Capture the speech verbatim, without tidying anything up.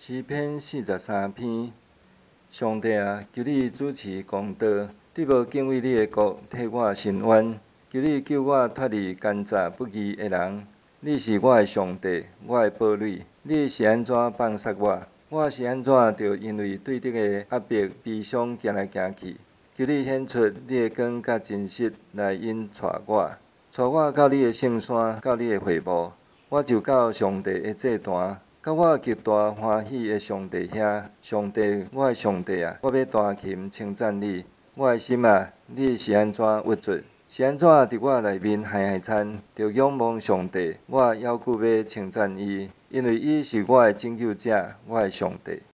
诗篇四十三篇，上帝啊，求你主持公道，你无敬畏你的国，替我伸冤。求你救我脱离奸诈不义的人。你是我的上帝，我的堡垒。你是安怎放杀我？我是安怎着因为对你的压迫悲伤行来行去？求你显出你的光甲真实来引带我，带我到你的圣山，到你的会幕。我就到上帝的祭坛，到我极大欢喜的上帝遐。上帝，我的上帝啊，我要弹琴称赞你。我的心啊，你是安怎郁卒？是安怎伫我内面害害惨？着仰望上帝，我犹久要称赞伊，因为伊是我的拯救者，我的上帝。